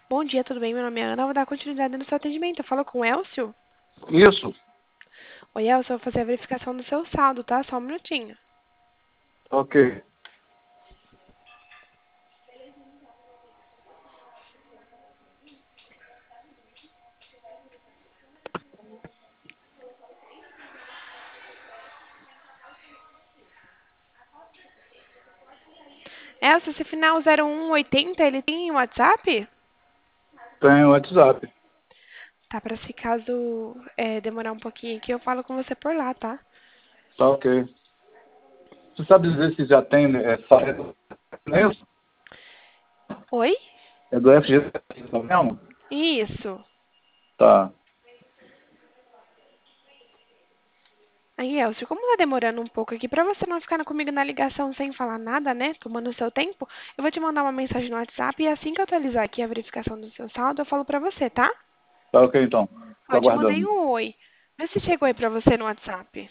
Bom dia, tudo bem? Meu nome é Ana, vou dar continuidade no seu atendimento. Eu falo com o Elcio? Isso, Oi, Elcio, eu vou fazer a verificação do seu saldo, tá? Só um minutinho. ok. Elcio, esse final 0180, ele tem WhatsApp? Tem o WhatsApp. Tá, pra se caso demorar um pouquinho aqui, eu falo com você por lá, tá? Tá ok. Você sabe dizer se já tem, não é isso? Oi? É do FGTS mesmo? Isso. Tá. Aí, Elcio, como tá demorando um pouco aqui, pra você não ficar comigo na ligação sem falar nada, né? Tomando o seu tempo, eu vou te mandar uma mensagem no WhatsApp e assim que eu atualizar aqui a verificação do seu saldo, eu falo pra você, tá? Tá ok então. Ó, Tô eu te mandei aguardando. um oi. Vê se chegou aí pra você no WhatsApp.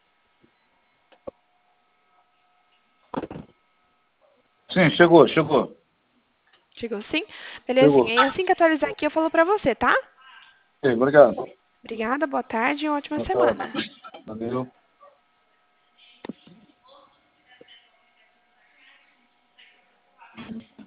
Sim, chegou. Chegou sim? Belezinha. Chegou. E assim que atualizar aqui, eu falo pra você, tá? Ok, obrigado. Obrigada, boa tarde e uma ótima Boa semana. tarde. Valeu.